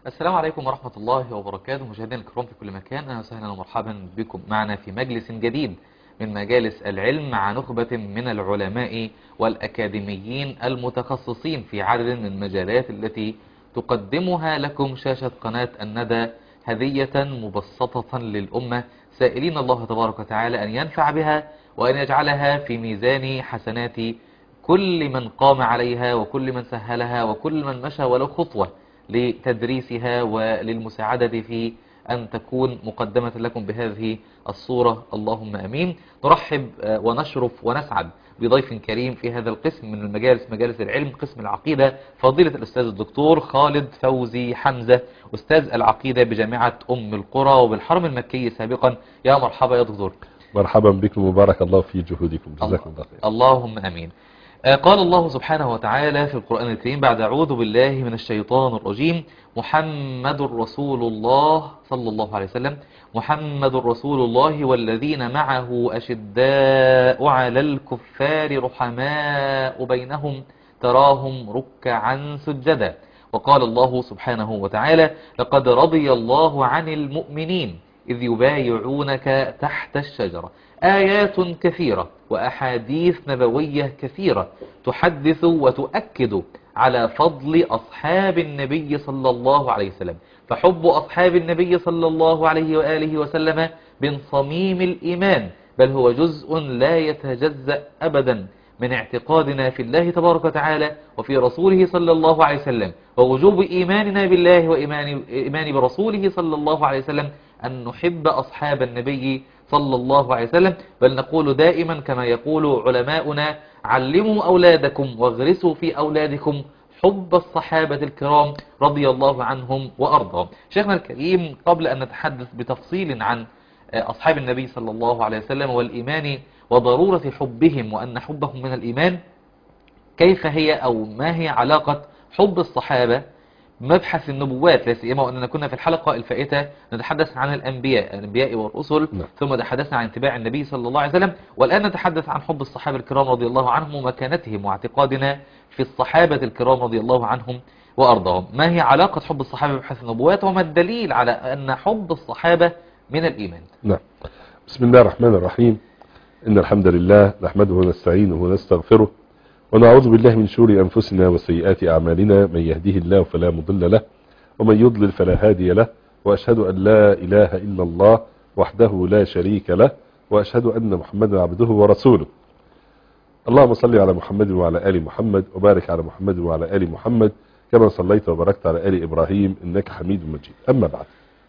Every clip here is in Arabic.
السلام عليكم ورحمة الله وبركاته. مشاهدينا الكرام في كل مكان، أهلا وسهلا ومرحبا بكم معنا في مجلس جديد من مجالس العلم مع نخبة من العلماء والأكاديميين المتخصصين في عدد من المجالات التي تقدمها لكم شاشة قناة الندى هدية مبسطة للأمة، سائلين الله تبارك وتعالى أن ينفع بها وأن يجعلها في ميزان حسنات كل من قام عليها وكل من سهلها وكل من مشى ولو خطوة لتدريسها وللمساعدة في أن تكون مقدمة لكم بهذه الصورة، اللهم أمين. نرحب ونشرف ونسعد بضيف كريم في هذا القسم من المجالس، مجالس العلم، قسم العقيدة، فضيلة الأستاذ الدكتور خالد فوزي حمزة، أستاذ العقيدة بجامعة أم القرى وبالحرم المكي سابقا. يا مرحبا يا دكتور. مرحبا بكم وبارك الله في جهودكم، جزاكم الله خير. اللهم أمين. قال الله سبحانه وتعالى في القرآن الكريم بعد أعوذ بالله من الشيطان الرجيم: محمد رسول الله صلى الله عليه وسلم، محمد رسول الله والذين معه أشداء على الكفار رحماء بينهم تراهم ركعا سجدا. وقال الله سبحانه وتعالى: لقد رضي الله عن المؤمنين إذ يبايعونك تحت الشجرة. آيات كثيرة وأحاديث نبوية كثيرة تحدث وتؤكد على فضل أصحاب النبي صلى الله عليه وسلم، فحب أصحاب النبي صلى الله عليه وآله وسلم من صميم الإيمان، بل هو جزء لا يتجزأ أبدا من اعتقادنا في الله تبارك وتعالى وفي رسوله صلى الله عليه وسلم، ووجوب إيماننا بالله وإيمان برسوله صلى الله عليه وسلم أن نحب أصحاب النبي صلى الله عليه وسلم. بل نقول دائما كما يقول علماؤنا: علموا أولادكم واغرسوا في أولادكم حب الصحابة الكرام رضي الله عنهم وأرضاهم. شيخنا الكريم، قبل أن نتحدث بتفصيل عن أصحاب النبي صلى الله عليه وسلم والإيمان وضرورة حبهم وأن حبهم من الإيمان، كيف هي أو ما هي علاقة حب الصحابة مبحث النبوات، لا سيما وأننا كنا في الحلقة الفائتة نتحدث عن الأنبياء والرسل، ثم تحدثنا عن اتباع النبي صلى الله عليه وسلم، والآن نتحدث عن حب الصحابة الكرام رضي الله عنهم ومكانتهم واعتقادنا في الصحابة الكرام رضي الله عنهم وأرضاهم. ما هي علاقة حب الصحابة بمبحث النبوات وما الدليل على أن حب الصحابة من الإيمان؟ نعم. بسم الله الرحمن الرحيم. إن الحمد لله نحمده ونستعينه ونستغفره ونعوذ بالله من شرور أنفسنا وسيئات أعمالنا، من يهديه الله فلا مضل له ومن يضلل فلا هادي له، وأشهد أن لا إله إلا الله وحده لا شريك له، وأشهد أن محمدا عبده ورسوله. اللهم صل على محمد وعلى آل محمد وبارك على محمد وعلى آل محمد كما صليت وباركت على آل إبراهيم إنك حميد مجيد. أما بعد،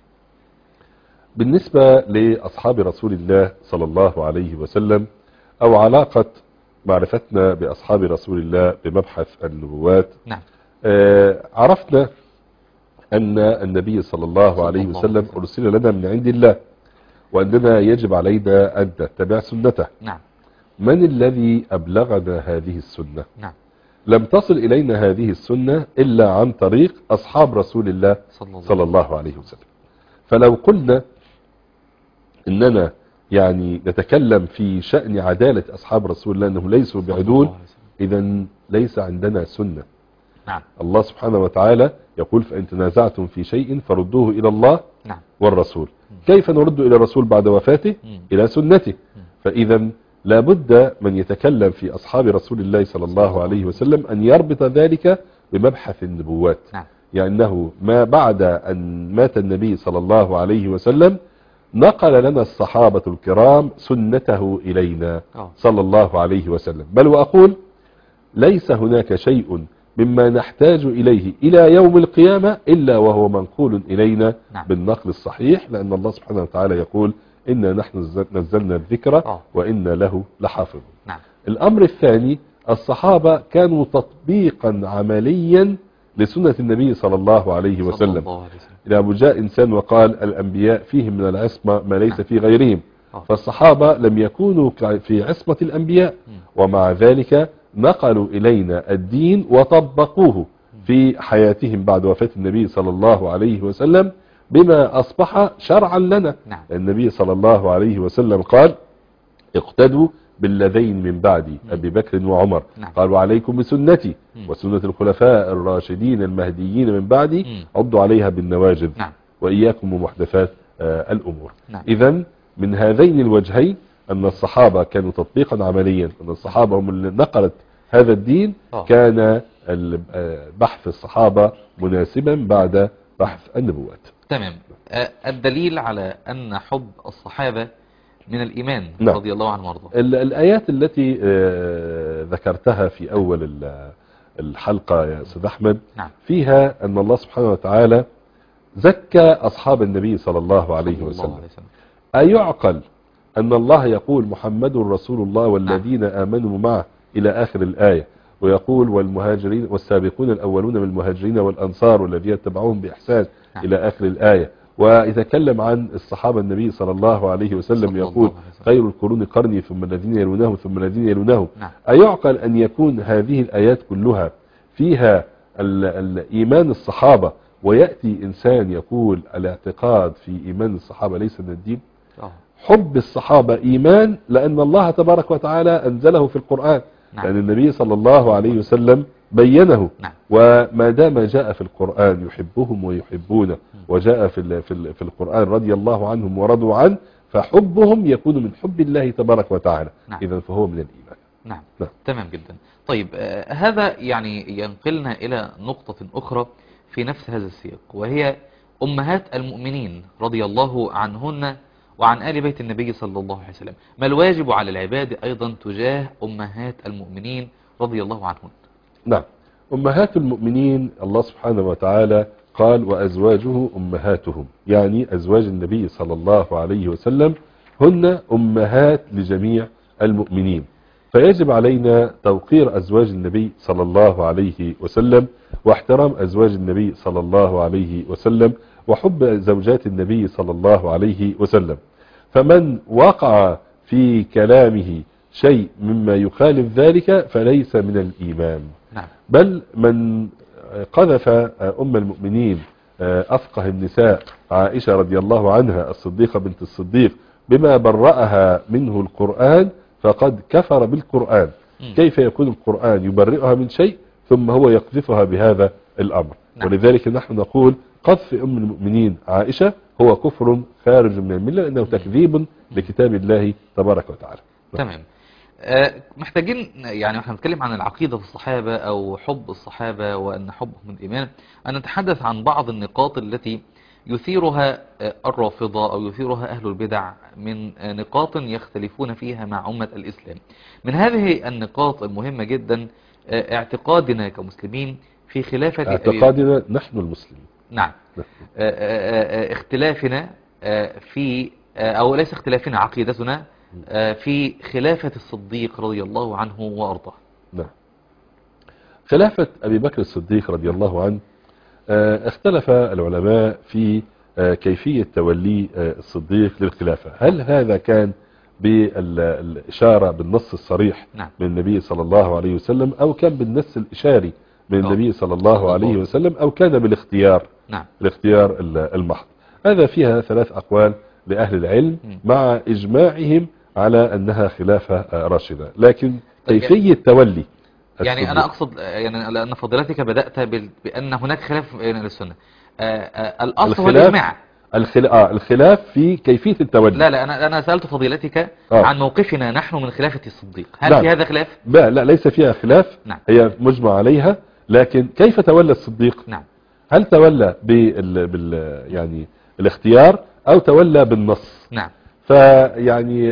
بالنسبة لأصحاب رسول الله صلى الله عليه وسلم أو علاقة معرفتنا بأصحاب رسول الله بمبحث النبوات، نعم. عرفنا أن النبي صلى الله عليه وسلم أرسل لنا من عند الله، وأننا يجب علينا أن نتبع سنته. نعم. من الذي أبلغنا هذه السنة؟ نعم. لم تصل إلينا هذه السنة إلا عن طريق أصحاب رسول الله صلى الله عليه وسلم. فلو قلنا إننا يعني نتكلم في شأن عدالة أصحاب رسول الله أنهم ليسوا بعدول، إذن ليس عندنا سنة. نعم. الله سبحانه وتعالى يقول: فإن تنازعتم في شيء فردوه إلى الله نعم. والرسول. كيف نرد إلى الرسول بعد وفاته؟ إلى سنته. فإذا لابد من يتكلم في أصحاب رسول الله صلى الله عليه وسلم أن يربط ذلك بمبحث النبوات. نعم. يعني أنه ما بعد أن مات النبي صلى الله عليه وسلم نقل لنا الصحابة الكرام سنته إلينا صلى الله عليه وسلم. بل وأقول ليس هناك شيء مما نحتاج إليه إلى يوم القيامة إلا وهو منقول إلينا بالنقل الصحيح، لأن الله سبحانه وتعالى يقول: إنا نحن نزلنا الذكر وإنا له لحافظون. الأمر الثاني، الصحابة كانوا تطبيقا عمليا لسنة النبي صلى الله عليه وسلم. إذا جاء إنسان وقال: الأنبياء فيهم من العصمة ما ليس في غيرهم، فالصحابة لم يكونوا في عصمة الأنبياء، ومع ذلك نقلوا إلينا الدين وطبقوه في حياتهم بعد وفاة النبي صلى الله عليه وسلم بما أصبح شرعا لنا. النبي صلى الله عليه وسلم قال: اقتدوا باللذين من بعدي أبي بكر وعمر. نعم. قالوا عليكم بسنتي وسنة الخلفاء الراشدين المهديين من بعدي عضوا عليها بالنواجذ. نعم. وإياكم ومحدثات الأمور. نعم. إذن من هذين الوجهين أن الصحابة كانوا تطبيقا عمليا، أن الصحابة هم اللي نقلت هذا الدين. كان بحث الصحابة مناسبا بعد بحث النبوات. تمام. الدليل على أن حب الصحابة من الإيمان. نعم. رضي الله عنهم وارضاهم. الآيات التي ذكرتها في أول الحلقة يا أستاذ أحمد. نعم. فيها أن الله سبحانه وتعالى زكى أصحاب النبي صلى الله عليه وسلم. أيعقل أن الله يقول محمد رسول الله والذين آمنوا معه إلى آخر الآية، ويقول والمهاجرين والسابقون الأولون من المهاجرين والأنصار والذين اتبعوهم بإحسان إلى آخر الآية، ويتكلم عن الصحابة النبي صلى الله عليه وسلم يقول خير القرون قرني ثم الذين يلونهم ثم الذين يلونهم. أيعقل أن يكون هذه الآيات كلها فيها الإيمان الصحابة، ويأتي إنسان يقول الاعتقاد في إيمان الصحابة ليس من الدين؟ حب الصحابة إيمان، لأن الله تبارك وتعالى أنزله في القرآن. لأن النبي صلى الله عليه وسلم بينه. وما دام جاء في القرآن يحبهم ويحبونه، وجاء في القرآن رضي الله عنهم ورضوا عنه، فحبهم يكون من حب الله تبارك وتعالى. إذن فهو من الإيمان. نعم. تمام جدا. طيب هذا يعني ينقلنا إلى نقطة أخرى في نفس هذا السياق، وهي أمهات المؤمنين رضي الله عنهن وعن آل بيت النبي صلى الله عليه وسلم. ما الواجب على العباد أيضا تجاه أمهات المؤمنين رضي الله عنهن؟ نعم. أمهات المؤمنين الله سبحانه وتعالى قال وأزواجه أمهاتهم، يعني أزواج النبي صلى الله عليه وسلم هن أمهات لجميع المؤمنين. فيجب علينا توقير أزواج النبي صلى الله عليه وسلم، واحترام أزواج النبي صلى الله عليه وسلم، وحب زوجات النبي صلى الله عليه وسلم. فمن وقع في كلامه شيء مما يخالف ذلك فليس من الإيمان. بل من قذف أم المؤمنين أفقه النساء عائشة رضي الله عنها الصديقة بنت الصديق بما برأها منه القرآن فقد كفر بالقرآن. كيف يكون القرآن يبرئها من شيء ثم هو يقذفها بهذا الأمر؟ ولذلك نحن نقول قذف أم المؤمنين عائشة هو كفر خارج من الملة، لأنه تكذيب لكتاب الله تبارك وتعالى. تمام. محتاجين يعني احنا نتكلم عن العقيدة في الصحابة أو حب الصحابة وأن حبهم من الإيمان، أن نتحدث عن بعض النقاط التي يثيرها الرافضة أو يثيرها أهل البدع من نقاط يختلفون فيها مع أمة الإسلام. من هذه النقاط المهمة جدا اعتقادنا كمسلمين في خلافة اعتقادنا نحن المسلمين. نعم. اختلافنا في أو ليس اختلافنا، عقيدتنا في خلافة الصديق رضي الله عنه وأرضاه. نعم. خلافة أبي بكر الصديق رضي الله عنه اختلف العلماء في كيفية تولي الصديق للخلافة. هل هذا كان بالإشارة بالنص الصريح من النبي صلى الله عليه وسلم، أو كان بالنص الإشاري من النبي صلى الله عليه وسلم، أو كان بالاختيار؟ الاختيار المحض. هذا فيها ثلاث أقوال لأهل العلم مع إجماعهم على أنها خلافة راشدة. لكن كيفية تولي يعني أنا أقصد يعني لأن فضيلتك بدأت بأن هناك خلاف بين السنة. الأصل هو الإجماع. الخلاف في كيفية التولي. لا أنا سألت فضيلتك عن موقفنا نحن من خلافة الصديق. هل في هذا خلاف؟ لا ليس فيها خلاف. هي مجمع عليها. لكن كيف تولى الصديق؟ هل تولى يعني الاختيار أو تولى بالنص؟ فيعني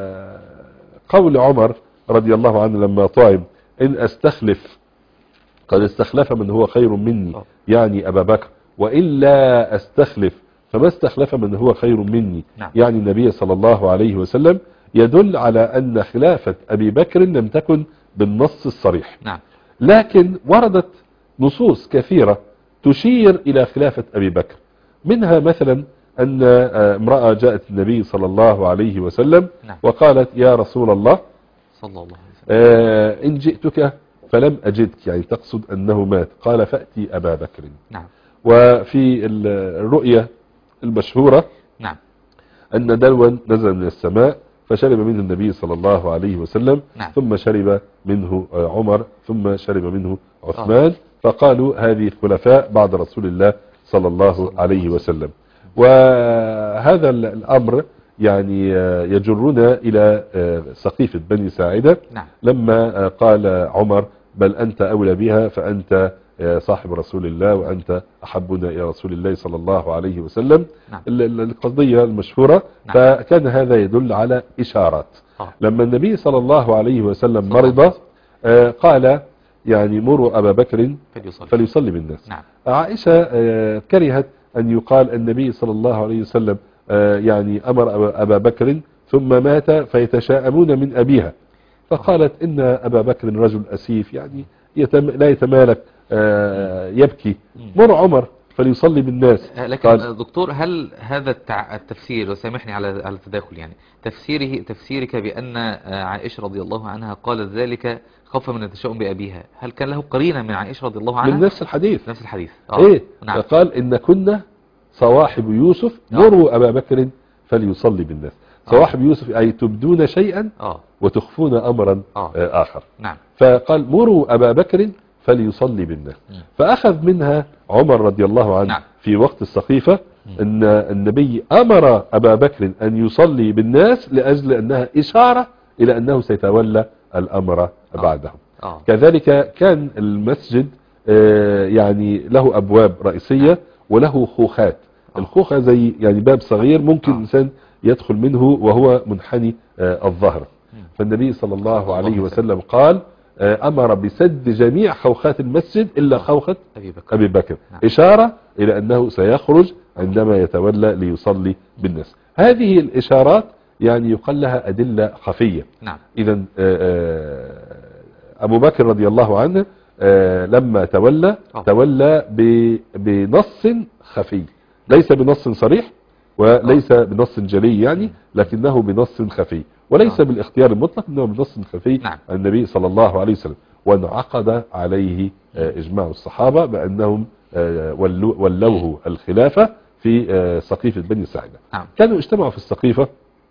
قول عمر رضي الله عنه لما طعم إن أستخلف قد استخلف من هو خير مني، يعني أبا بكر، وإلا أستخلف فما استخلف من هو خير مني، يعني النبي صلى الله عليه وسلم، يدل على أن خلافة أبي بكر لم تكن بالنص الصريح. لكن وردت نصوص كثيرة تشير إلى خلافة أبي بكر. منها مثلا أن امرأة جاءت النبي صلى الله عليه وسلم وقالت يا رسول الله صلى الله عليه وسلم إن جئتك فلم أجدك، يعني تقصد أنه مات. قال فأتي أبا بكر. وفي الرؤية المشهورة أن دلوا نزل من السماء فشرب منه النبي صلى الله عليه وسلم. نعم. ثم شرب منه عمر، ثم شرب منه عثمان. فقالوا هذه خلفاء بعد رسول الله صلى الله عليه وسلم. وهذا الأمر يعني يجرنا إلى سقيفة بني ساعدة. نعم. لما قال عمر بل أنت أولى بها، فأنت صاحب رسول الله وأنت أحبنا إلى رسول الله صلى الله عليه وسلم. نعم. القضية المشهورة. نعم. فكان هذا يدل على إشارات. لما النبي صلى الله عليه وسلم مرض قال يعني مروا أبا بكر فليصلي بالناس. نعم. عائشة كرهت أن يقال النبي صلى الله عليه وسلم يعني أمر أبا بكر ثم مات فيتشاءمون من أبيها، فقالت إن أبا بكر رجل أسيف يعني لا يتمالك يبكي، مر عمر فليصلي بالناس. لكن دكتور، هل هذا التفسير، وسامحني على التداخل، يعني تفسيرك بأن عائشة رضي الله عنها قالت ذلك خوفا من التشاؤم بأبيها، هل كان له قرينة من عائشة رضي الله عنها؟ من نفس الحديث. نفس الحديث. إيه؟ نعم. قال إن كنا صواحب يوسف مروا أبا بكر فليصلي بالناس. صواحب يوسف أي تبدون شيئا وتخفون أمرا آخر. نعم. فقال مروا أبا بكر فليصلي بالناس. فأخذ منها عمر رضي الله عنه. نعم. في وقت السقيفة أن النبي أمر أبا بكر أن يصلي بالناس لأجل أنها إشارة إلى أنه سيتولى الأمر بعدهم. كذلك كان المسجد يعني له أبواب رئيسية وله خوخات. الخوخة زي يعني باب صغير ممكن الإنسان يدخل منه وهو منحني الظهر. فالنبي صلى الله عليه وسلم قال أمر بسد جميع خوخات المسجد إلا خوخة أبي بكر. إشارة إلى أنه سيخرج عندما يتولى ليصلي بالناس. هذه الإشارات يعني يقال لها أدلة خفية. نعم. إذن أبو بكر رضي الله عنه لما تولى بنص خفي، ليس بنص صريح وليس بنص جلي يعني، لكنه بنص خفي، وليس بالاختيار المطلق، انه بنص خفي. نعم. النبي صلى الله عليه وسلم، وانعقد عليه اجماع الصحابة بانهم ولوه الخلافة في سقيفة بني ساعدة. نعم. كانوا اجتمعوا في السقيفة،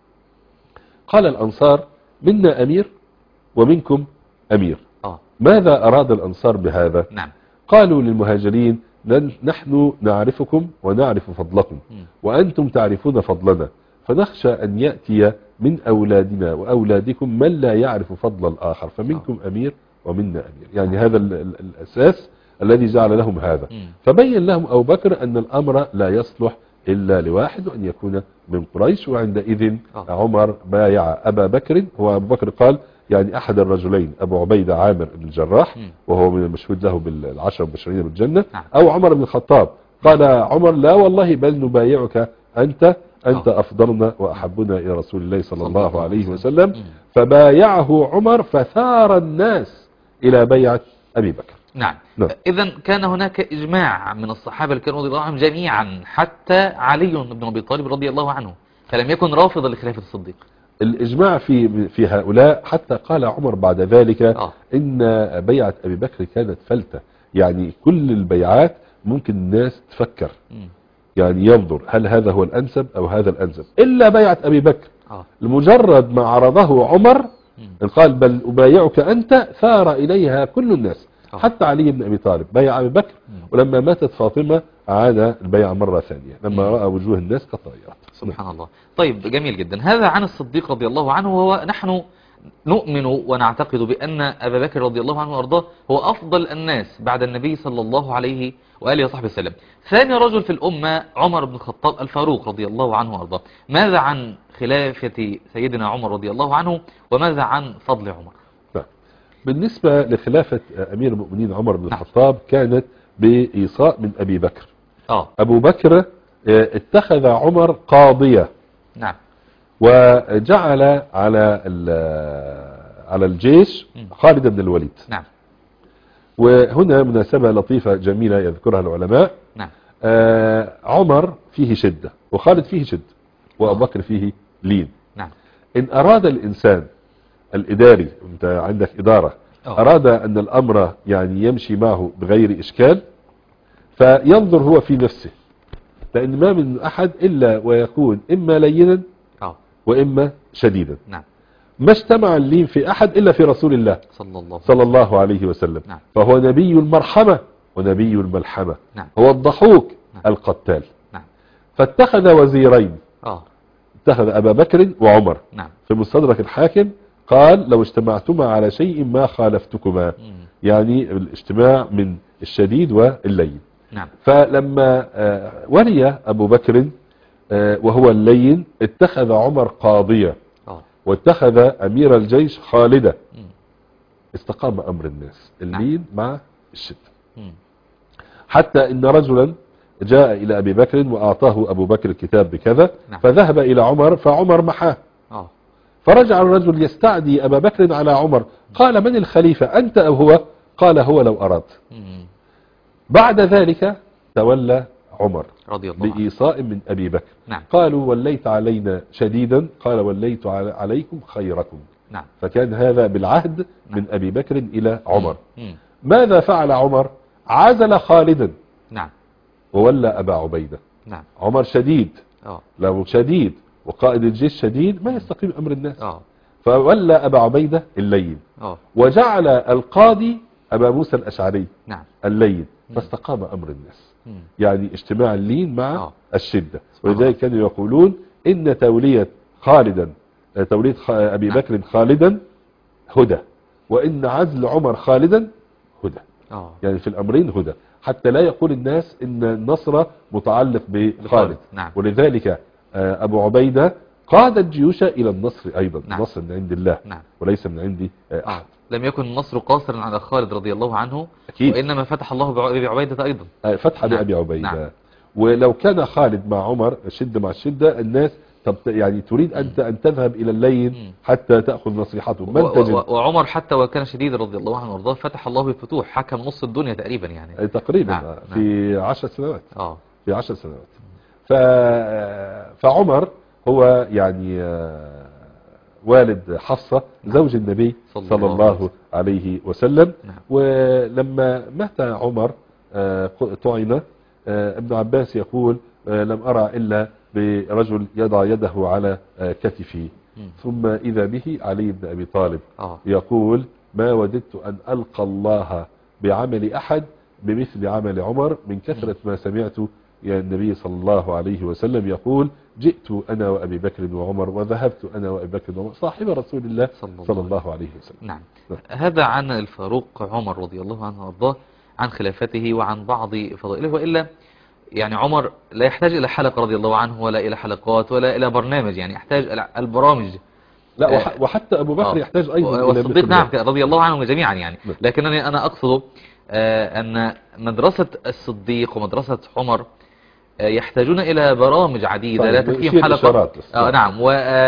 قال الأنصار منا أمير ومنكم أمير. ماذا أراد الأنصار بهذا؟ نعم. قالوا للمهاجرين نحن نعرفكم ونعرف فضلكم وأنتم تعرفون فضلنا، فنخشى أن يأتي من أولادنا وأولادكم من لا يعرف فضل الآخر، فمنكم أمير ومنا أمير. يعني هذا الأساس الذي جعل لهم هذا. فبين لهم أبو بكر أن الأمر لا يصلح إلا لواحد، وأن يكون من قريش. وعندئذ عمر بايع أبا بكر. هو أبو بكر قال يعني أحد الرجلين، أبو عبيدة عامر بن الجراح وهو من المشهود له بالعشر المبشرين بالجنة، أو عمر بن الخطاب. قال عمر لا والله بل نبايعك أنت أفضلنا وأحبنا إلى رسول الله صلى الله عليه وسلم. فبايعه عمر فثار الناس إلى بيعة أبي بكر. نعم. إذا كان هناك إجماع من الصحابة الكرام رضي الله عنهم جميعا، حتى علي بن أبي طالب رضي الله عنه، فلم يكن رافضا لخلافة الصديق. الإجماع في هؤلاء، حتى قال عمر بعد ذلك إن بيعة أبي بكر كانت فلتة. يعني كل البيعات ممكن الناس تفكر يعني ينظر هل هذا هو الأنسب أو هذا الأنسب، إلا بيعة أبي بكر. لمجرد ما عرضه عمر قال بل أبايعك أنت، ثار إليها كل الناس، حتى علي بن أبي طالب بايع أبي بكر. ولما ماتت فاطمة عاد البيع مرة ثانية لما رأى وجوه الناس قد تغيرت. سبحان الله. طيب جميل جدا. هذا عن الصديق رضي الله عنه، وهو نحن نؤمن ونعتقد بأن أبا بكر رضي الله عنه وأرضاه هو أفضل الناس بعد النبي صلى الله عليه وآله وصحبه وسلم. ثاني رجل في الأمة عمر بن الخطاب الفاروق رضي الله عنه وأرضاه. ماذا عن خلافة سيدنا عمر رضي الله عنه، وماذا عن فضل عمر؟ بالنسبة لخلافة أمير المؤمنين عمر بن الخطاب كانت بإيصاء من أبي بكر. أبو بكر اتخذ عمر قاضية. نعم. وجعل على الجيش خالد بن الوليد. نعم. وهنا مناسبة لطيفة جميلة يذكرها العلماء. نعم. عمر فيه شدة وخالد فيه شدة وأبو بكر فيه لين. نعم. إن أراد الإنسان الإداري، أنت عندك إدارة، أراد أن الأمر يعني يمشي معه بغير إشكال، فينظر هو في نفسه، لأن ما من أحد إلا ويكون إما لينا وإما شديدا. نعم. ما اجتمع اللين في أحد إلا في رسول الله صلى الله عليه وسلم. نعم. فهو نبي المرحمة ونبي الملحمة. نعم. هو الضحوك نعم. القتال. نعم. فاتخذ وزيرين، اتخذ أبا بكر وعمر. نعم. في مستدرك الحاكم قال لو اجتمعتما على شيء ما خالفتكما، يعني الاجتماع من الشديد واللين. نعم. فلما ولي أبو بكر وهو اللين اتخذ عمر قاضية واتخذ أمير الجيش خالدة. استقام أمر الناس اللين مع الشدة. حتى إن رجلا جاء إلى أبي بكر وأعطاه أبو بكر الكتاب بكذا. فذهب إلى عمر فعمر محاه. فرجع الرجل يستعدي أبا بكر على عمر، قال من الخليفة أنت أو هو؟ قال هو لو أراد. بعد ذلك تولى عمر رضي الله عنه بإيصاء من أبي بكر. نعم. قالوا وليت علينا شديدا، قال وليت عليكم خيركم. نعم. فكان هذا بالعهد من أبي بكر إلى عمر. ماذا فعل عمر؟ عزل خالدا. نعم. وولى أبا عبيدة. نعم. عمر شديد، لو شديد وقائد الجيش شديد ما يستقيم أمر الناس. فولى أبا عبيدة اللين. وجعل القاضي أبا موسى الأشعري. نعم. اللين. فاستقام أمر الناس. يعني اجتماع اللين مع الشدة. ولذلك كانوا يقولون إن تولية أبي بكر خالدا هدى، وإن عزل عمر خالدا هدى. يعني في الأمرين هدى، حتى لا يقول الناس إن النصر متعلق بخالد. نعم. ولذلك أبو عبيدة قاد الجيوش إلى النصر أيضا. نعم. النصر من عند الله. نعم. وليس من عند أحد. لم يكن النصر قاصرا على خالد رضي الله عنه. أكيد. وإنما فتح الله بأبي عبيدة أيضا. فتح بأبي عبيدة. نعم. ولو كان خالد مع عمر الشدة مع الشدة، الناس يعني تريد أن تذهب إلى الليل حتى تأخذ نصيحته. من تجد؟ وعمر حتى وكان شديد رضي الله عنه وارضاه فتح الله بالفتوح، حكم نص الدنيا تقريبا يعني. تقريبا. نعم. في 10 سنوات. في 10 سنوات. فعمر هو يعني والد حفصة زوج النبي صلى الله عليه وسلم. ولما مات عمر طعن. ابن عباس يقول لم أرى إلا برجل يضع يده على كتفه، ثم إذا به علي بن أبي طالب يقول ما وددت أن ألقى الله بعمل أحد بمثل عمل عمر من كثرة ما سمعت يا النبي صلى الله عليه وسلم يقول جئت أنا وأبي بكر وعمر وذهبت أنا وأبي بكر وعمر صاحب رسول الله صلى الله عليه وسلم. نعم. هذا عن الفاروق عمر رضي الله عنه وارضاه، عن خلافته وعن بعض فضائله. وإلا يعني عمر لا يحتاج إلى حلقة رضي الله عنه ولا إلى حلقات ولا إلى برنامج، يعني يحتاج البرامج. لا وحتى أبو بكر يحتاج أيضا والصديق. نعم رضي الله عنهم جميعا يعني. لكنني أنا أقصد أن مدرسة الصديق ومدرسة عمر يحتاجون إلى برامج عديدة لا تكفيهم حلقة. نعم.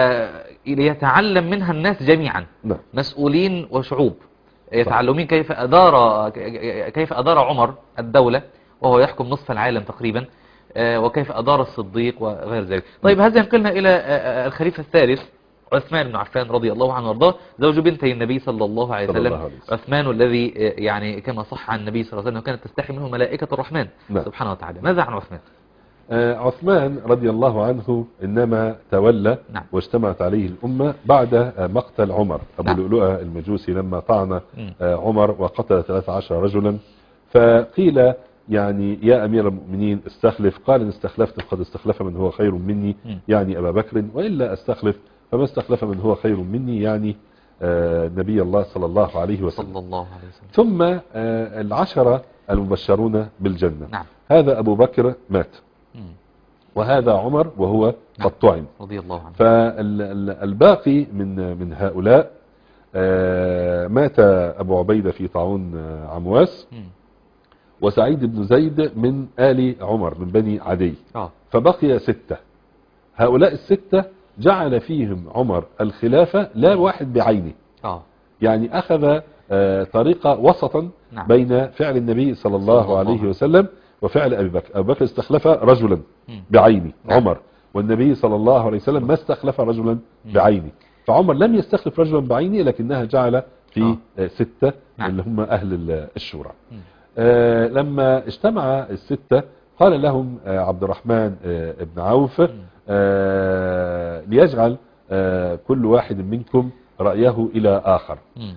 وليتعلم منها الناس جميعا. نعم. مسؤولين وشعوب يتعلمين كيف أدار عمر الدولة وهو يحكم نصف العالم تقريبا، وكيف أدار الصديق وغير ذلك. طيب هذا ينقلنا إلى الخليفة الثالث عثمان بن عفان رضي الله عنه وارضاه، زوج بنتي النبي صلى الله عليه وسلم. عثمان الذي يعني كما صح عن النبي صلى الله عليه وسلم وكانت تستحي منه ملائكة الرحمن سبحانه وتعالى. ماذا عن عثمان؟ عثمان رضي الله عنه إنما تولى واجتمعت عليه الأمة بعد مقتل عمر أبو لؤلؤة المجوسي، لما طعن عمر وقتل 13 رجلا. فقيل يعني يا أمير المؤمنين استخلف، قال إن استخلفت فقد استخلف من هو خير مني يعني أبا بكر، وإلا استخلف فما استخلف من هو خير مني يعني نبي الله صلى الله عليه وسلم. ثم العشرة المبشرون بالجنة. نعم. هذا أبو بكر مات وهذا عمر وهو قد طعن رضي الله عنه. فالباقي من هؤلاء مات أبو عبيدة في طاعون عمواس، وسعيد بن زيد من آل عمر من بني عدي. فبقي 6. هؤلاء 6 جعل فيهم عمر الخلافة لا واحد بعينه. يعني أخذ طريقة وسطا بين فعل النبي صلى الله عليه وسلم وفعل أبي بكر. أبو بكر استخلف رجلا بعينه عمر، والنبي صلى الله عليه وسلم ما استخلف رجلا بعينه. فعمر لم يستخلف رجلا بعينه، لكنها جعل في 6 اللي هم أهل الشورى. لما اجتمع 6 قال لهم عبد الرحمن بن عوف ليجعل كل واحد منكم رأيه إلى آخر.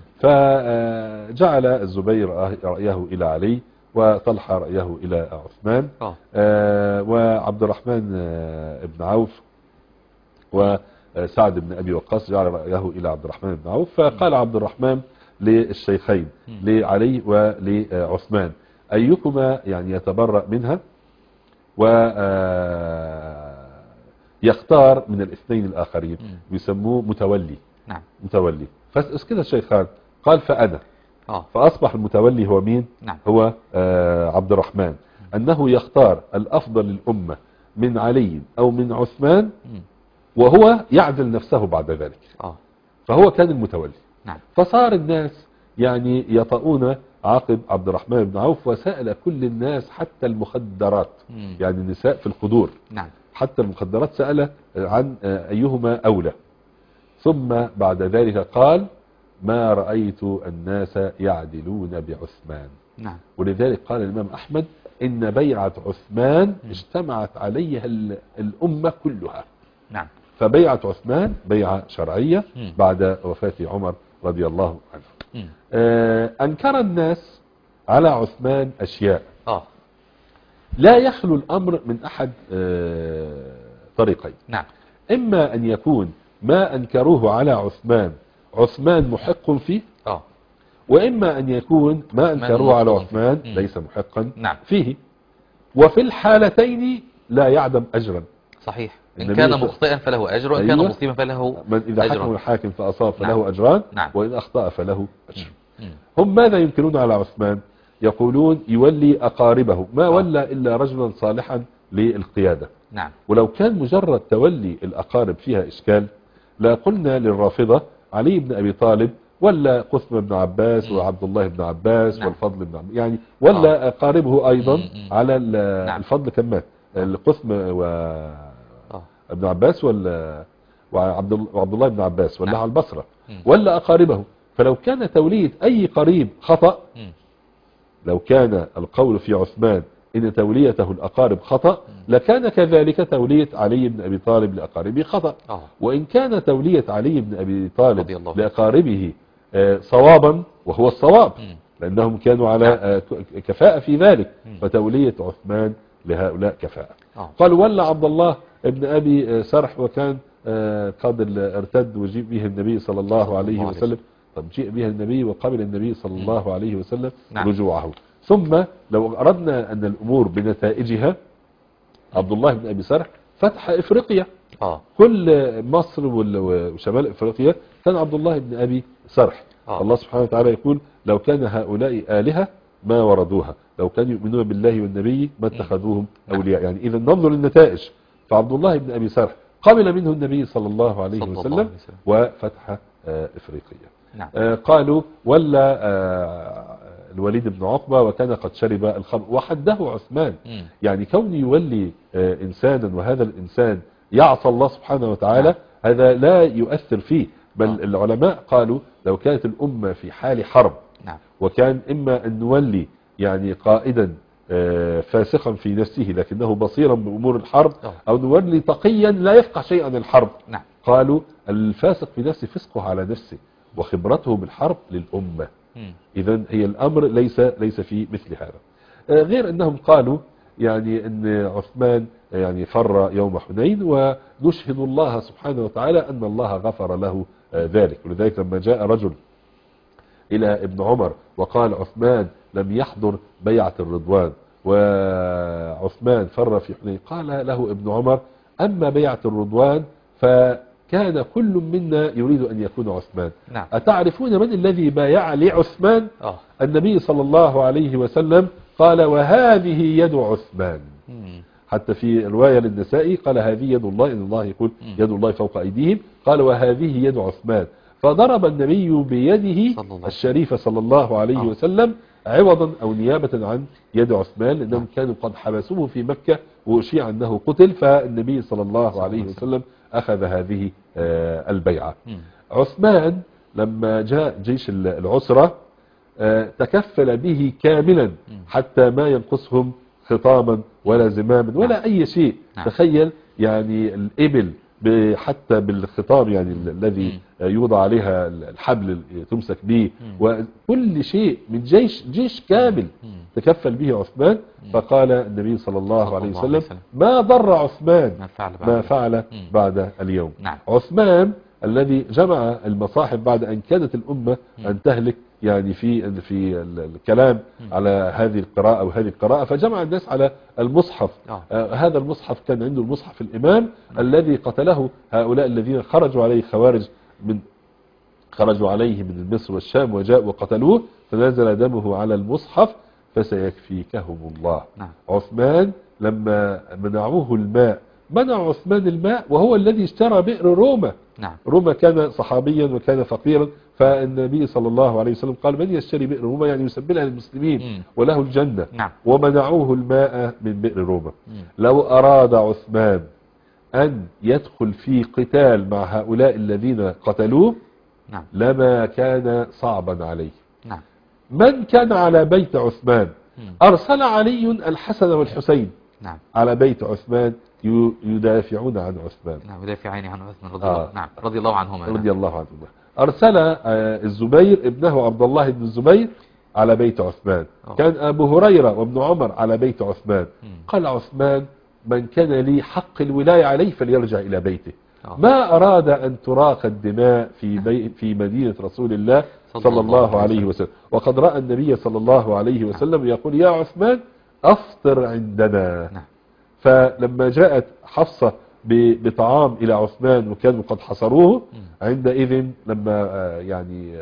فجعل الزبير رأيه إلى علي، وطلحة رأيه إلى عثمان، وعبد الرحمن بن عوف وسعد بن أبي وقاص جعل رأيه إلى عبد الرحمن بن عوف. فقال عبد الرحمن للشيخين لعلي ولعثمان: أيكما يعني يتبرأ منها ويختار من الاثنين الآخرين، يسموه متولي. نعم. متولي. فاسكت الشيخان، قال فأنا. فأصبح المتولي هو مين؟ نعم. هو عبد الرحمن، أنه يختار الأفضل للأمة من علي أو من عثمان، وهو يعزل نفسه بعد ذلك. فهو كان المتولي. نعم. فصار الناس يعني يطؤون عقب عبد الرحمن بن عوف، وسأل كل الناس حتى المخدرات، يعني النساء في الخدور. نعم. حتى المخدرات سأل عن أيهما أولى. ثم بعد ذلك قال: ما رأيت الناس يعدلون بعثمان. نعم. ولذلك قال الإمام أحمد: إن بيعة عثمان اجتمعت عليها الأمة كلها. نعم. فبيعة عثمان بيعة شرعية بعد وفاة عمر رضي الله عنه. أنكر الناس على عثمان أشياء لا يخلو الأمر من أحد طريقين. نعم. إما أن يكون ما أنكروه على عثمان محق فيه، وإما أن يكون ما أنكروه على عثمان ليس محقا فيه، وفي الحالتين لا يعدم أجرا. صحيح. إن كان مخطئا فله أجر، وإن كان مصيبا فله من إذا أجر. حكم الحاكم فأصاب فله أجران، نعم. وإن أخطأ فله أجر. هم ماذا ينكرون على عثمان؟ يقولون يولي أقاربه، ما ولى إلا رجلا صالحا للقيادة. نعم. ولو كان مجرد تولي الأقارب فيها إشكال، لا قلنا للرافضة علي بن أبي طالب ولا قثم بن عباس وعبد الله بن عباس والفضل بن عباس، يعني ولا أقاربه أيضا على الفضل كمان القثم وابن عباس وعبد الله بن عباس ولا على البصرة ولا أقاربه. فلو كان تولية أي قريب خطأ، لو كان القول في عثمان إن توليته الأقارب خطأ، لكان كذلك تولية علي بن أبي طالب لأقاربه خطأ. وإن كان تولية علي بن أبي طالب لأقاربه صوابا، وهو الصواب لأنهم كانوا على كفاءة في ذلك، فتولية عثمان لهؤلاء كفاءة. قال: ولا عبد الله بن أبي سرح وكان قد ارتد وجيء به النبي صلى الله عليه وسلم. طب جيء بها النبي وقبل النبي صلى الله عليه وسلم رجوعه. ثم لو أردنا أن الأمور بنتائجها، عبد الله بن أبي سرح فتح إفريقيا، كل مصر وشمال إفريقيا كان عبد الله بن أبي سرح. الله سبحانه وتعالى يقول: لو كان هؤلاء آلهة ما وردوها، لو كانوا يؤمنون بالله والنبي ما اتخذوهم أولياء. يعني إذا ننظر للنتائج. فعبد الله بن أبي سرح قبل منه النبي صلى الله عليه وسلم وفتح إفريقيا. قالوا: ولا الوليد بن عقبة وكان قد شرب الخمر وحده عثمان. يعني كون يولي إنسانا وهذا الإنسان يعصى الله سبحانه وتعالى، هذا لا يؤثر فيه. بل العلماء قالوا: لو كانت الأمة في حال حرب، وكان إما أن نولي يعني قائدا فاسقا في نفسه لكنه بصيرا بأمور الحرب، أو نولي تقيا لا يفقه شيئا عن الحرب، قالوا الفاسق في نفسه فسقه على نفسه، وخبرته بالحرب للأمة. إذن هي الأمر ليس في مثل هذا. غير أنهم قالوا يعني أن عثمان يعني فر يوم حنين، ونشهد الله سبحانه وتعالى أن الله غفر له ذلك. ولذلك لما جاء رجل إلى ابن عمر وقال: عثمان لم يحضر بيعة الرضوان وعثمان فر في حنين، قال له ابن عمر: أما بيعة الرضوان فكان كل منا يريد أن يكون عثمان. أتعرفون من الذي بايع لعثمان؟ النبي صلى الله عليه وسلم قال: وهذه يد عثمان. حتى في رواية للنسائي قال: هذه يد الله، إن الله يقول يد الله فوق أيديهم، قال: وهذه يد عثمان. فضرب النبي بيده الشريفة صلى الله عليه وسلم عوضا أو نيابة عن يد عثمان، لأنهم كانوا قد حبسوه في مكة وأشيع أنه قتل، فالنبي صلى الله عليه وسلم أخذ هذه البيعة. عثمان لما جاء جيش العسرة تكفل به كاملا حتى ما ينقصهم خطاما ولا زماما ولا أي شيء. تخيل يعني الإبل حتى بالخطام يعني الذي يوضع عليها الحبل تمسك به، وكل شيء من جيش كامل تكفل به عثمان. فقال النبي صلى الله عليه وسلم ما ضر عثمان ما فعل بعد اليوم. عثمان الذي جمع المصاحف بعد أن كادت الأمة أن تهلك يعني في الكلام على هذه القراءة وهذه القراءة، فجمع الناس على المصحف. هذا المصحف كان عنده المصحف الإمام الذي قتله هؤلاء الذين خرجوا عليه خوارج خرجوا عليه من مصر والشام وجاءوا وقتلوه، فنزل دمه على المصحف فسيكفيكهم الله. عثمان لما منعوه الماء منع عثمان الماء وهو الذي اشترى بئر روما. روما كان صحابيا وكان فقيرا، فالنبي صلى الله عليه وسلم قال من يشتري بئر روما يعني يسبلها للمسلمين وله الجنة. ومنعوه الماء من بئر روما. لو أراد عثمان أن يدخل في قتال مع هؤلاء الذين قتلوه لما كان صعبا عليه. من كان على بيت عثمان؟ أرسل علي الحسن والحسين على بيت عثمان يدافعون عن عثمان. يدافعين عن عثمان رضي الله عنهما. رضي الله عنهما. أرسل الزبير ابنه عبد الله بن الزبير على بيت عثمان. كان أبو هريرة وابن عمر على بيت عثمان. قال عثمان من كان لي حق الولاية عليه فليرجع إلى بيته. ما أراد أن تراق الدماء في مدينة رسول الله صلى الله عليه وسلم. وقد رأى النبي صلى الله عليه وسلم يقول يا عثمان أفطر عندنا. فلما جاءت حفصة بطعام إلى عثمان وكانوا قد حصروه، عندئذ لما يعني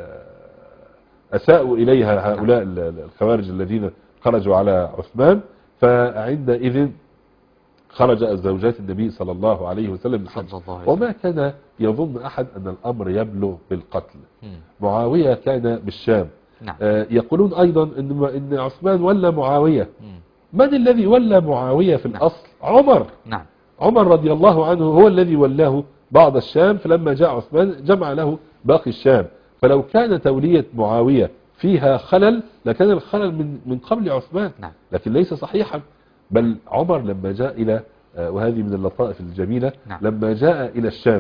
أساءوا إليها هؤلاء الخوارج الذين خرجوا على عثمان، فعندئذ خرج زوجات النبي صلى الله عليه وسلم وما كان يظن أحد أن الأمر يبلغ بالقتل. معاوية كان بالشام. يقولون أيضا إن عثمان ولى معاوية. من الذي ولى معاوية في الأصل؟ عمر. عمر رضي الله عنه هو الذي ولاه بعض الشام، فلما جاء عثمان جمع له باقي الشام. فلو كان تولية معاوية فيها خلل لكان الخلل من قبل عثمان، لكن ليس صحيحا. بل عمر لما جاء إلى وهذه من اللطائف الجميلة لما جاء إلى الشام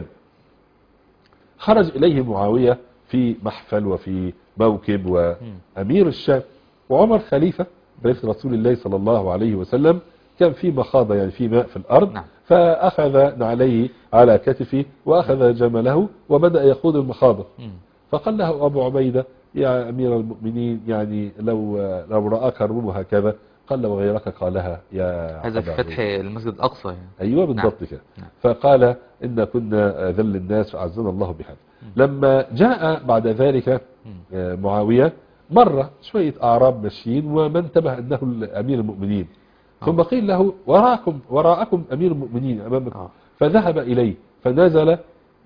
خرج إليه معاوية في محفل وفي موكب وأمير الشام، وعمر خليفة رسول الله صلى الله عليه وسلم كان في مخاضة يعني في ماء في الأرض. فأخذ نعليه على كتفه وأخذ جمله وبدأ يخوض المخاضة. فقال له أبو عبيدة يا أمير المؤمنين يعني لو رأك الروم هكذا، قال وغيرك قالها يا هذا في فتح المسجد الأقصى يعني. أيوة بالضبط كده. فقال إن كنا ذل الناس فعزنا الله بهذا. لما جاء بعد ذلك معاوية مرة شوية أعراب ماشيين وما انتبه أنه أمير المؤمنين، ثم قيل له وراءكم أمير المؤمنين أمامكم. فذهب إليه فنزل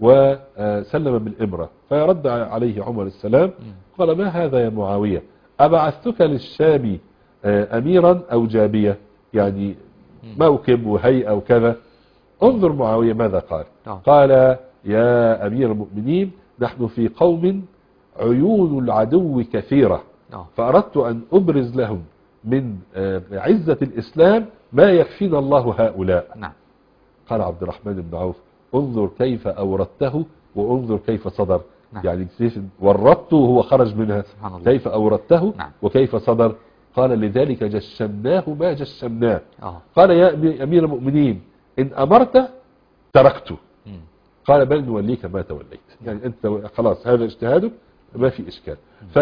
وسلم بالإبرة، فيرد عليه عمر السلام قال ما هذا يا معاوية؟ أبعثتك للشام أميرا أو جابية يعني موكب وهيئة وكذا؟ انظر معاوية ماذا قال. قال يا أمير المؤمنين نحن في قوم عيون العدو كثيرة، فأردت أن أبرز لهم من عزة الإسلام ما يكفينا الله هؤلاء. قال عبد الرحمن بن عوف انظر كيف أوردته وانظر كيف صدر. يعني كيف وردته وهو خرج منها، كيف أوردته وكيف صدر. قال لذلك جشمناه ما جشمناه. قال يا أمير المؤمنين إن أمرت تركته، قال بل نوليك ما توليت. يعني أنت خلاص هذا اجتهادك ما في إشكال.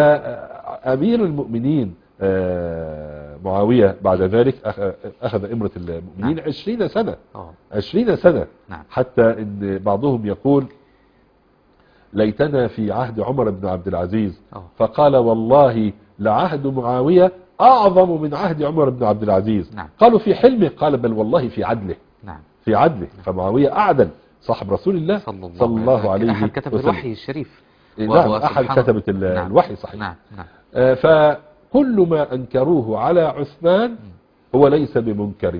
فأمير المؤمنين معاوية بعد ذلك أخذ إمرة المؤمنين 20 سنة 20 سنة. حتى إن بعضهم يقول ليتنا في عهد عمر بن عبد العزيز. فقال والله لعهد معاوية أعظم من عهد عمر بن عبد العزيز. قالوا في حلمه، قال بل والله في عدله. في عدله. فمعاوية أعدل صاحب رسول الله صلى الله عليه وسلم. أحد كتب الوحي الشريف. نعم أحد كتبة الوحي صحيح. فكل ما أنكروه على عثمان هو ليس بمنكر.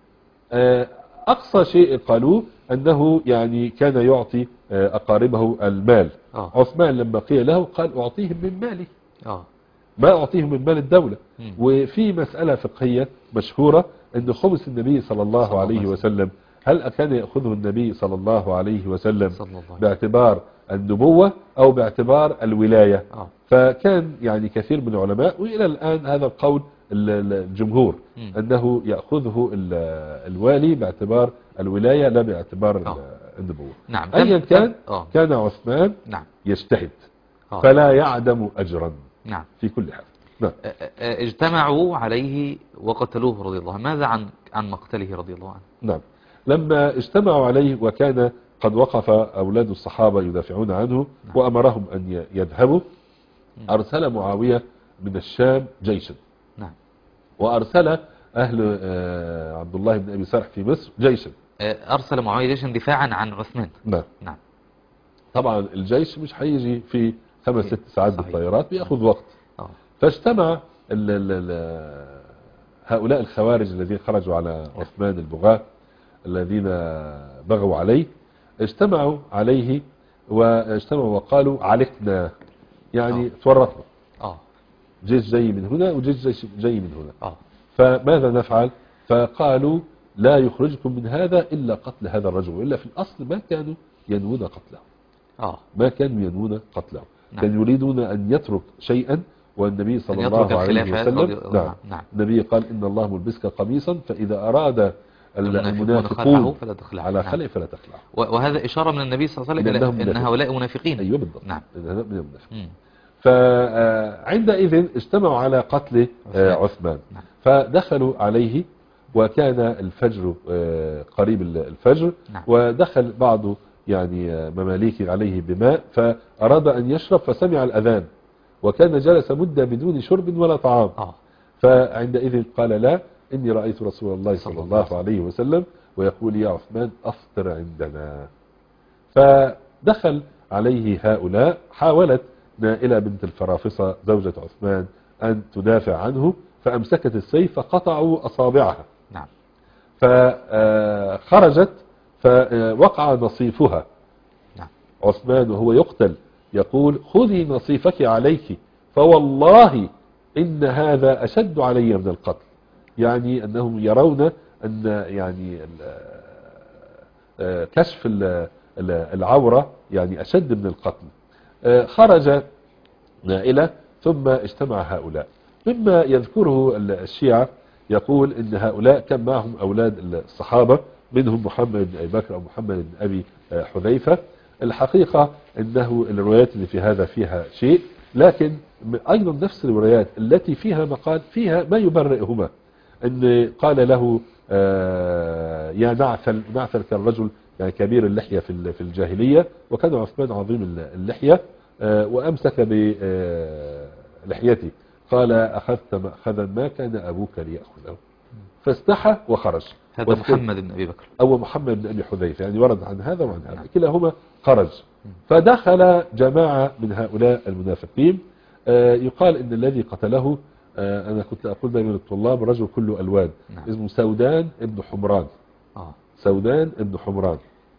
أقصى شيء قالوه أنه يعني كان يعطي أقاربه المال. عثمان لما قيل له قال أعطيهم من مالي، ما أعطيهم من مال الدولة. وفي مسألة فقهية مشهورة أن خمس النبي صلى الله عليه وسلم هل كان يأخذه النبي صلى الله عليه وسلم صلى الله عليه وسلم. باعتبار النبوة أو باعتبار الولاية؟ فكان يعني كثير من العلماء، وإلى الآن هذا القول الجمهور أنه يأخذه الوالي باعتبار الولاية لا باعتبار النبوة. نعم. أيا كان عثمان يجتهد فلا يعدم أجرا في كل حال. نعم. اجتمعوا عليه وقتلوه رضي الله عنه. ماذا عن مقتله رضي الله عنه؟ نعم. لما اجتمعوا عليه وكان قد وقف أولاد الصحابة يدافعون عنه وأمرهم أن يذهبوا، أرسل معاوية من الشام جيشا، وأرسل أهل عبد الله بن أبي سرح في مصر جيشا. أرسل معاوية جيشا دفاعا عن عثمان. نعم. طبعا الجيش مش هيجي في 5-6 ساعات بالطيارات، بيأخذ وقت. فاجتمع هؤلاء الخوارج الذين خرجوا على عثمان البغاة الذين بغوا عليه، اجتمعوا عليه واجتمعوا وقالوا علقنا، يعني تورطنا. جيش جاي من هنا وجيش جاي من هنا. فماذا نفعل؟ فقالوا لا يخرجكم من هذا إلا قتل هذا الرجل، وإلا في الأصل ما كانوا ينوون قتله. ما كانوا ينوون قتله. كانوا يريدون أن يترك شيئا، والنبي صلى الله عليه وسلم النبي قال إن الله ملبسك قميصا فإذا أراد المنافقون على خلع فلا تخلع. وهذا إشارة من النبي صلى الله عليه وسلم إن هؤلاء منافقين. أيوة بالضبط. نعم. من المنافقين. فعندئذ اجتمعوا على قتل عثمان. فدخلوا عليه وكان الفجر قريب الفجر. ودخل بعض يعني مماليك عليه بماء فأراد أن يشرب فسمع الأذان، وكان جلس مدة بدون شرب ولا طعام. فعندئذ قال لا، إني رأيت رسول الله صلى الله عليه وسلم ويقول يا عثمان أفطر عندنا. فدخل عليه هؤلاء، حاولت نائلة بنت الفرافصة زوجة عثمان أن تدافع عنه، فأمسكت السيف فقطعوا أصابعها. فخرجت فوقع نصيفها. عثمان وهو يقتل يقول خذي نصيفك عليك، فوالله إن هذا أشد علي من القتل. يعني أنهم يرون أن يعني كشف العورة يعني أشد من القتل. خرج نائلة ثم اجتمع هؤلاء. مما يذكره الشيعة يقول إن هؤلاء كان معهم أولاد الصحابة، منهم محمد بن أبي بكر أو محمد بن أبي حذيفة. الحقيقة أنه الروايات اللي في هذا فيها شيء، لكن أيضا نفس الروايات التي فيها مقال فيها ما يبرئهما. أن قال له يا نعثل كان رجل يعني كبير اللحية في الجاهلية، وكان عثمان عظيم اللحية، وأمسك بلحيته قال أخذت مأخذا ما كان أبوك ليأخذه، فاستحى وخرج. هذا محمد بن أبي بكر أو محمد بن أبي حذيفة، يعني ورد عن هذا وعن هذا، كلاهما خرج. فدخل جماعة من هؤلاء المنافقين، يقال إن الذي قتله، أنا كنت أقول دائما للطلاب رجل كله ألوان، اسمه سودان ابن حمران. سودان ابن حمران.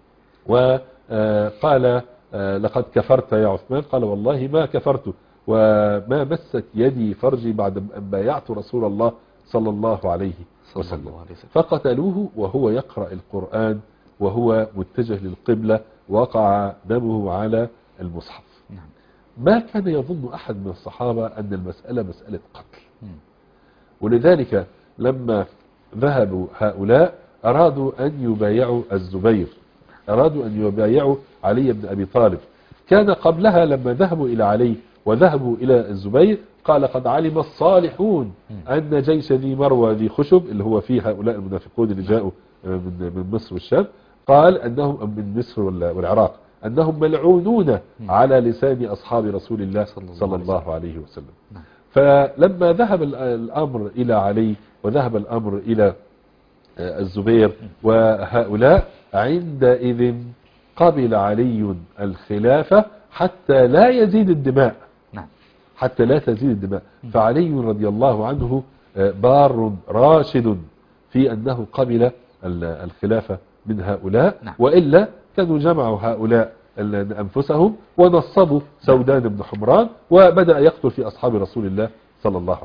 وقال لقد كفرت يا عثمان، قال والله ما كفرت، وما مست يدي فرجي بعد أن بايعت رسول الله صلى الله عليه وسلم. فقتلوه وهو يقرأ القرآن وهو متجه للقبلة، وقع دمه على المصحف. ما كان يظن أحد من الصحابة أن المسألة مسألة قتل. ولذلك لما ذهبوا هؤلاء أرادوا أن يبايعوا الزبير، أرادوا أن يبايعوا علي بن أبي طالب. كان قبلها لما ذهبوا إلى علي وذهبوا إلى الزبير قال قد علم الصالحون أن جيش ذي مروى ذي خشب، اللي هو فيه هؤلاء المنافقون اللي جاءوا من مصر والشام، قال أنهم من مصر والعراق أنهم ملعونون على لسان أصحاب رسول الله صلى الله عليه وسلم. فلما ذهب الأمر إلى علي وذهب الأمر إلى الزبير وهؤلاء، عندئذ قبل علي الخلافة حتى لا يزيد الدماء، حتى لا تزيد الدماء. فعلي رضي الله عنه بار راشد في أنه قبل الخلافة من هؤلاء، وإلا كانوا جمعوا هؤلاء أنفسهم ونصبوا سودان بن حمران، وبدأ يقتل في أصحاب رسول الله صلى الله عليه وسلم.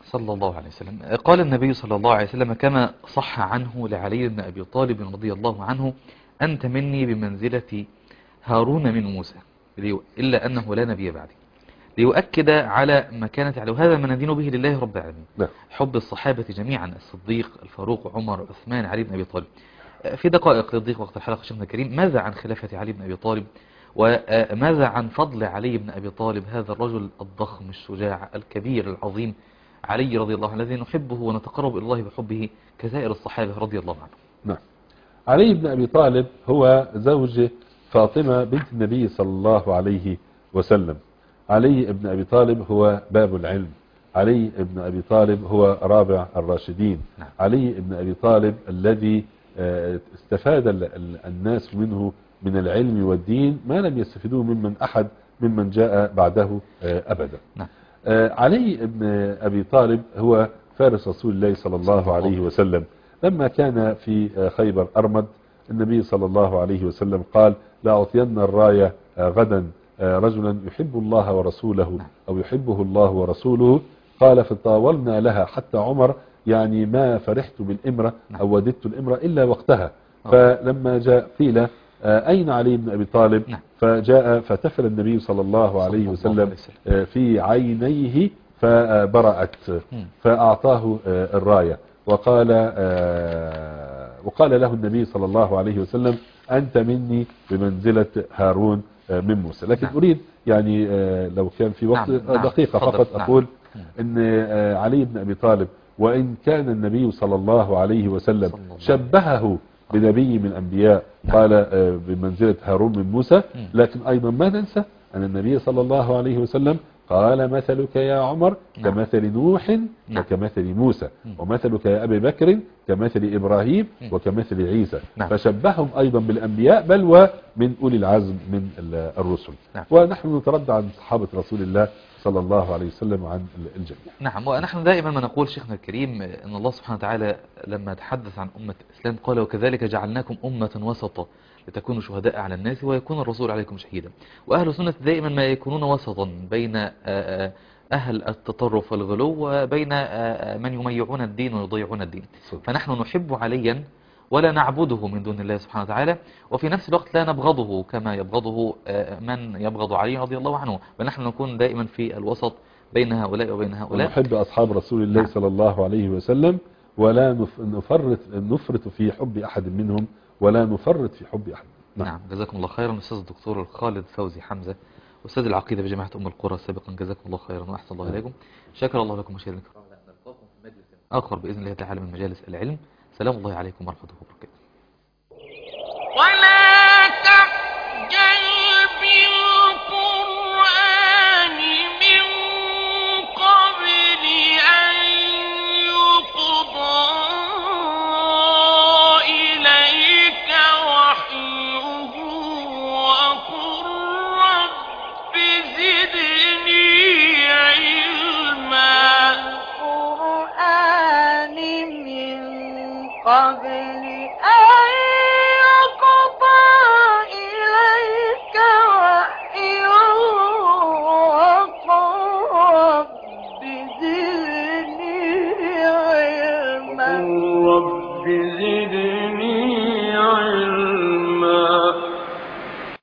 صلى الله عليه وسلم. قال النبي صلى الله عليه وسلم كما صح عنه لعلي بن أبي طالب رضي الله عنه: أنت مني بمنزلة هارون من موسى إلا أنه لا نبي بعدي، ليؤكد على مكانة علي، وهذا ما ندين به لله رب العالمين. حب الصحابة جميعا، الصديق، الفاروق، عمر، عثمان، علي بن أبي طالب. في دقائق للضيق وقت الحلقة شيخنا الكريم، ماذا عن خلافة علي بن أبي طالب، وماذا عن فضل علي بن أبي طالب، هذا الرجل الضخم الشجاع الكبير العظيم علي رضي الله عنه، الذي نحبه ونتقرب إلى الله بحبه كسائر الصحابة رضي الله عنهم. نعم. علي بن أبي طالب هو زوج فاطمة بنت النبي صلى الله عليه وسلم. علي بن أبي طالب هو باب العلم، علي بن أبي طالب هو رابع الراشدين. نعم. علي بن أبي طالب الذي استفاد الناس منه من العلم والدين ما لم يستفيدوه ممن أحد ممن جاء بعده أبدا. نعم. علي بن أبي طالب هو فارس رسول الله صلى الله عليه وسلم. لما كان في خيبر أرمد، النبي صلى الله عليه وسلم قال: لا أعطين الراية غدا رجلا يحب الله ورسوله أو يحبه الله ورسوله. قال: فطاولنا لها حتى عمر يعني ما فرحت بالإمرة أو وددت الإمرة إلا وقتها. فلما جاء قيل: أين علي بن أبي طالب؟ فجاء فتفل النبي صلى الله عليه وسلم في عينيه فبرأت، فأعطاه الراية وقال له النبي صلى الله عليه وسلم: أنت مني بمنزلة هارون من موسى. لكن أريد يعني لو كان في وقت دقيقة فقط أقول أن علي بن أبي طالب وإن كان النبي صلى الله عليه وسلم شبهه بنبي من الأنبياء قال بمنزلة هارون من موسى، لكن أيضا ما ننسى أن النبي صلى الله عليه وسلم قال: مثلك يا عمر كمثل نوح وكمثل موسى، ومثلك يا أبي بكر كمثل إبراهيم وكمثل عيسى. فشبههم أيضا بالأنبياء بل ومن أولي العزم من الرسل. ونحن نتردد عن صحابة رسول الله صلى الله عليه وسلم عن الجميع. نعم. ونحن دائما ما نقول شيخنا الكريم أن الله سبحانه وتعالى لما تحدث عن أمة الإسلام قال: وكذلك جعلناكم أمة وسطا لتكونوا شهداء على الناس ويكون الرسول عليكم شهيدا. وأهل السنة دائما ما يكونون وسطا بين أهل التطرف والغلو وبين من يميعون الدين ويضيعون الدين. فنحن نحب عليا ولا نعبده من دون الله سبحانه وتعالى، وفي نفس الوقت لا نبغضه كما يبغضه من يبغض علي رضي الله عنه، بل نحن نكون دائما في الوسط بين هؤلاء وبين هؤلاء. ونحب أصحاب رسول الله صلى الله عليه وسلم ولا نفرط في حب أحد منهم ولا نفرط في حب أحد. نعم. جزاكم الله خيرا أستاذ الدكتور خالد فوزي حمزة، أستاذ العقيدة بجامعة أم القرى سابقا. جزاكم الله خيرا وأحسن الله إليكم. شكر الله لكم مشاهدينا الكرام. نلقاكم في مجلس آخر بإذن الله تعالى من مجالس العلم. سلام الله عليكم ورحمة الله وبركاته. ولا تعجل بالقرآن من قبل أن يقضى إليك وحيه وقل رب زدني علما. القرآن من قبل أن يقضى إليك وحيه وقل رب زدني علما.